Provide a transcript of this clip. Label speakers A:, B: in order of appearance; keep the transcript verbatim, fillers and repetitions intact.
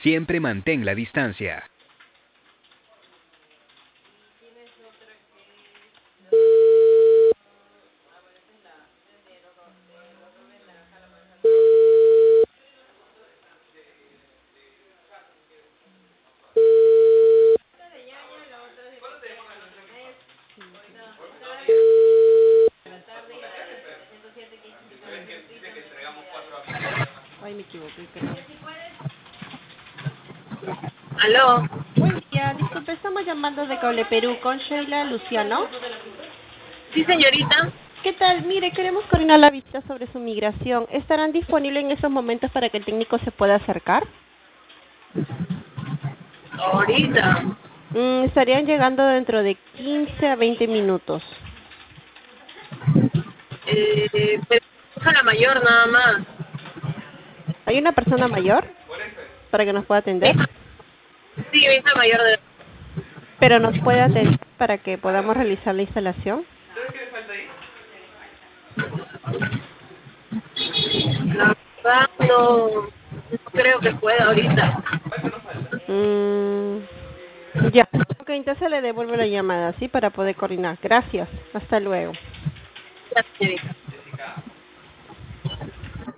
A: Siempre mantén la distancia.
B: Ay, me equivoqué, creo.
C: Aló.
B: Buen día, disculpe, estamos llamando de Cable Perú con Sheila Luciano.
C: Sí, señorita.
B: ¿Qué tal? Mire, queremos coordinar la visita sobre su migración. ¿Estarán disponibles en estos momentos para que el técnico se pueda acercar?
C: Ahorita.
B: Mm, estarían llegando dentro de quince a veinte minutos.
C: Eh, pero es a la mayor nada más.
B: ¿Hay una persona mayor para que nos pueda
C: Mi
B: atender?
C: hija- Sí, mi hija mayor de...
B: ¿Pero nos puede atender para que podamos realizar la instalación?
C: La verdad no, no creo que pueda ahorita.
B: Mm, ya. Ok, entonces le devuelvo la llamada, ¿sí? Para poder coordinar. Gracias. Hasta luego.
C: Ya, señorita.